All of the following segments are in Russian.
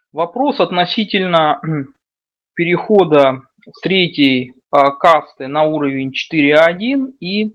Вопрос относительно перехода с третьей касты на уровень 4.1 и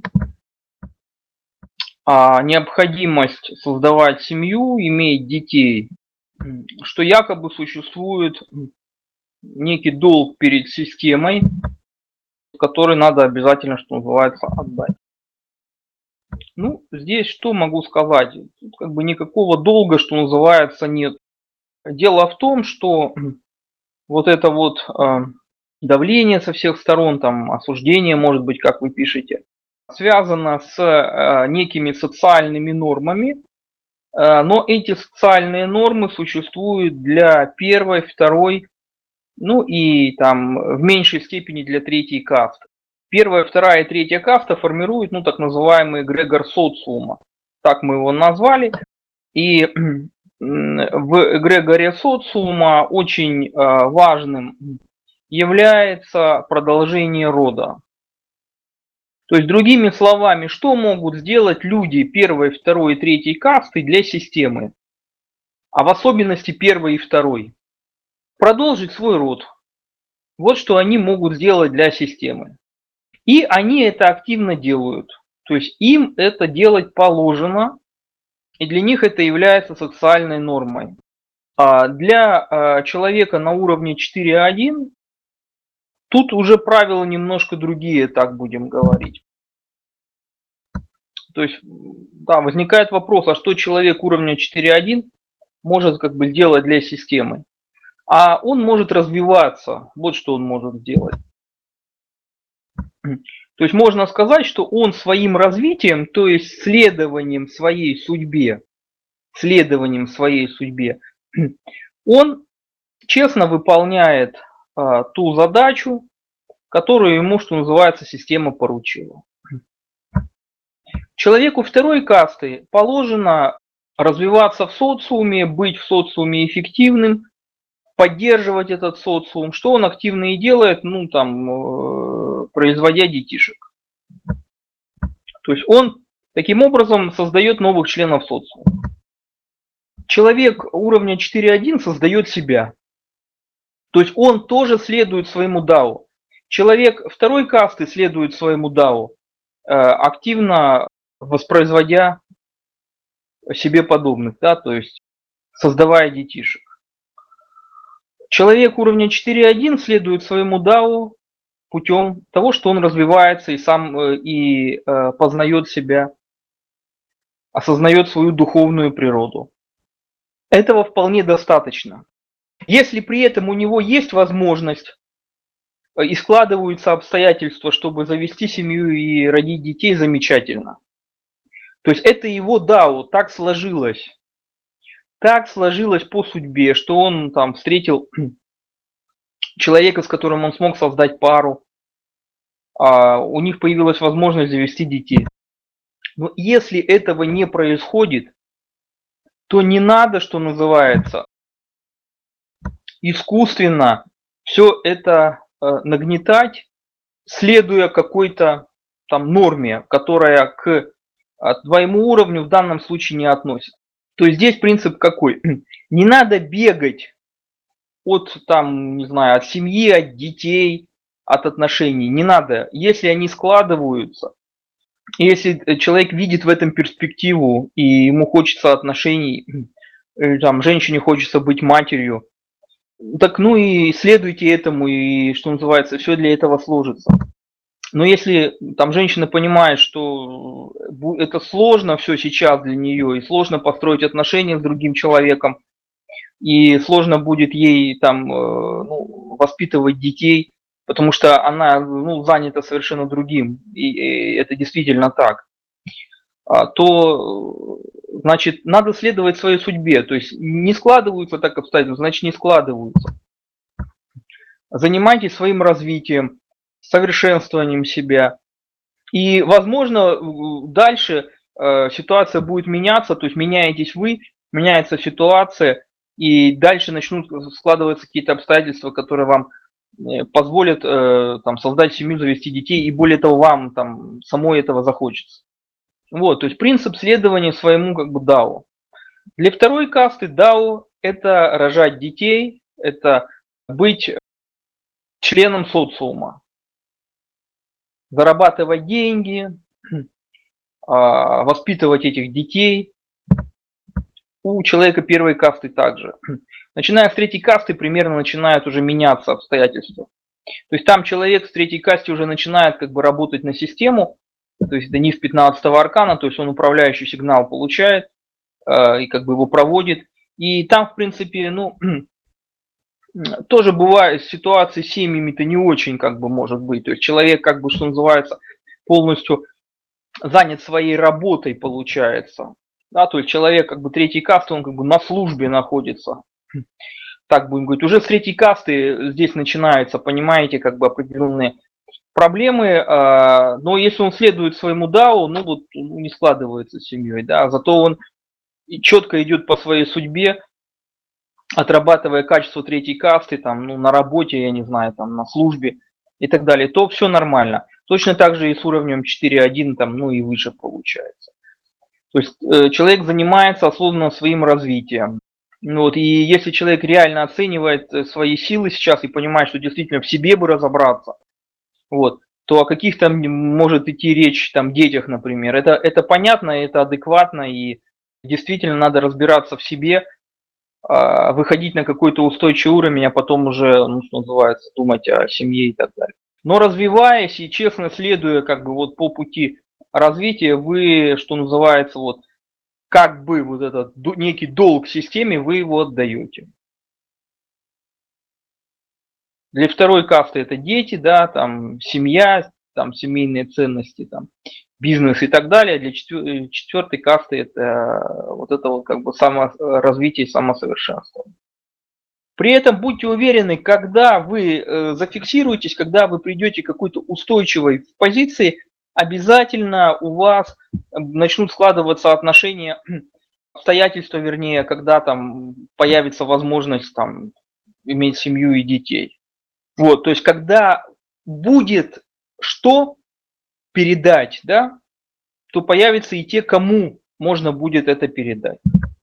необходимость создавать семью, иметь детей, что якобы существует некий долг перед системой, который надо обязательно, что называется, отдать. Ну, здесь что могу сказать? Тут как бы никакого долга, что называется, нет. Дело в том, что вот это вот давление со всех сторон, там осуждение, может быть, как вы пишете, связано с некими социальными нормами, но эти социальные нормы существуют для первой, второй, ну и там в меньшей степени для третьей касты. Первая, вторая и третья каста формируют, ну, так называемый эгрегор социума. Так мы его назвали. И в эгрегоре социума очень важным является продолжение рода. То есть, другими словами, что могут сделать люди первой, второй и третьей касты для системы, а в особенности первой и второй? Продолжить свой род. Вот что они могут сделать для системы. И они это активно делают. То есть им это делать положено, и для них это является социальной нормой. А для человека на уровне 4.1 тут уже правила немножко другие, так будем говорить. То есть, да, возникает вопрос, а что человек уровня 4.1 может как бы делать для системы? А он может развиваться, вот что он может сделать. То есть можно сказать, что он своим развитием, то есть следованием своей судьбе, он честно выполняет ту задачу, которую ему, что называется, система поручила. Человеку второй касты положено развиваться в социуме, быть в социуме эффективным, поддерживать этот социум, что он активно и делает, ну там, производя детишек. То есть он таким образом создает новых членов социума. Человек уровня 4.1 создает себя. То есть он тоже следует своему дао. Человек второй касты следует своему дао, активно воспроизводя себе подобных, да, то есть создавая детишек. Человек уровня 4.1 следует своему дао путем того, что он развивается и сам познает себя, осознает свою духовную природу. Этого вполне достаточно. Если при этом у него есть возможность и складываются обстоятельства, чтобы завести семью и родить детей, замечательно. То есть это его дао, так сложилось. Так сложилось по судьбе, что он там встретил человека, с которым он смог создать пару, у них появилась возможность завести детей. Но если этого не происходит, то не надо, что называется, искусственно все это нагнетать, следуя какой-то там норме, которая к твоему уровню в данном случае не относится. То есть здесь принцип какой? Не надо бегать от там, не знаю, от семьи, от детей, от отношений. Не надо. Если они складываются, если человек видит в этом перспективу и ему хочется отношений, там, женщине хочется быть матерью, так ну и следуйте этому, и, что называется, все для этого сложится. Но если там женщина понимает, что это сложно все сейчас для нее, и сложно построить отношения с другим человеком, и сложно будет ей там воспитывать детей, потому что она занята совершенно другим, и это действительно так, то, значит, надо следовать своей судьбе. То есть не складываются так обстоятельства, значит, не складываются. Занимайтесь своим развитием, совершенствованием себя. И, возможно, дальше ситуация будет меняться, то есть меняетесь вы, меняется ситуация, и дальше начнут складываться какие-то обстоятельства, которые вам позволят там, создать семью, завести детей, и более того, вам там самой этого захочется. Вот, то есть принцип следования своему как бы дао. Для второй касты дао это рожать детей, это быть членом социума, зарабатывать деньги, воспитывать этих детей. У человека первой касты также. Начиная с третьей касты примерно начинают уже меняться обстоятельства. То есть там человек в третьей касте уже начинает как бы работать на систему, то есть это низ 15-го аркана, то есть он управляющий сигнал получает и как бы его проводит. И там, в принципе, ну, тоже бывают ситуации с семьями-то не очень как бы может быть. То есть человек как бы, что называется, полностью занят своей работой получается. Да, то есть человек как бы третьей касты, он как бы на службе находится. Так будем говорить. Уже с третьей касты здесь начинаются, понимаете, как бы определенные проблемы. Но если он следует своему дао, ну вот не складывается с семьей, да. Зато он четко идет по своей судьбе, отрабатывая качество третьей касты, там, ну, на работе, я не знаю, там, на службе и так далее, то все нормально. Точно так же и с уровнем 4.1, там, ну и выше получается. То есть человек занимается осознанно своим развитием. Вот, и если человек реально оценивает свои силы сейчас и понимает, что действительно в себе бы разобраться, вот, то о каких-то может идти речь там детях, например. Это понятно, это адекватно, и действительно надо разбираться в себе, выходить на какой-то устойчивый уровень, а потом уже, ну, что называется, думать о семье и так далее. Но развиваясь и честно следуя как бы вот по пути развития, вы, что называется, вот как бы вот этот некий долг системе, вы его отдаете. Для второй касты это дети, да, там семья, там семейные ценности, там бизнес и так далее. Для четвертой касты это вот как бы саморазвитие и самосовершенствование. При этом будьте уверены, когда вы зафиксируетесь, когда вы придете к какой-то устойчивой позиции, обязательно у вас начнут складываться отношения, обстоятельства, вернее, когда там появится возможность там иметь семью и детей. Вот, то есть когда будет что передать, да, то появятся и те, кому можно будет это передать.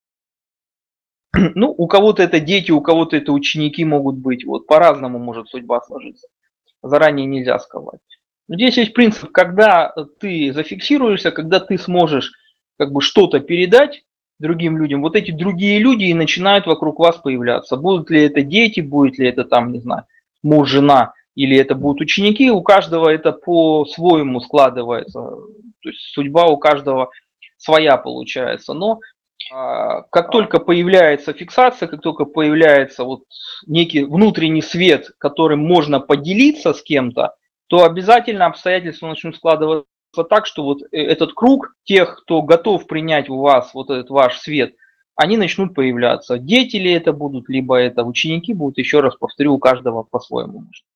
Ну, у кого-то это дети, у кого-то это ученики могут быть. Вот по-разному может судьба сложиться. Заранее нельзя сказать. Но здесь есть принцип, когда ты зафиксируешься, когда ты сможешь как бы что-то передать другим людям, вот эти другие люди и начинают вокруг вас появляться. Будут ли это дети, будет ли это там, не знаю, муж, жена, или это будут ученики, у каждого это по-своему складывается. То есть судьба у каждого своя получается. Но как только появляется фиксация, как только появляется вот некий внутренний свет, которым можно поделиться с кем-то, то обязательно обстоятельства начнут складываться так, что вот этот круг тех, кто готов принять у вас вот этот ваш свет, они начнут появляться. Дети ли это будут, либо это ученики будут, еще раз повторю, у каждого по-своему.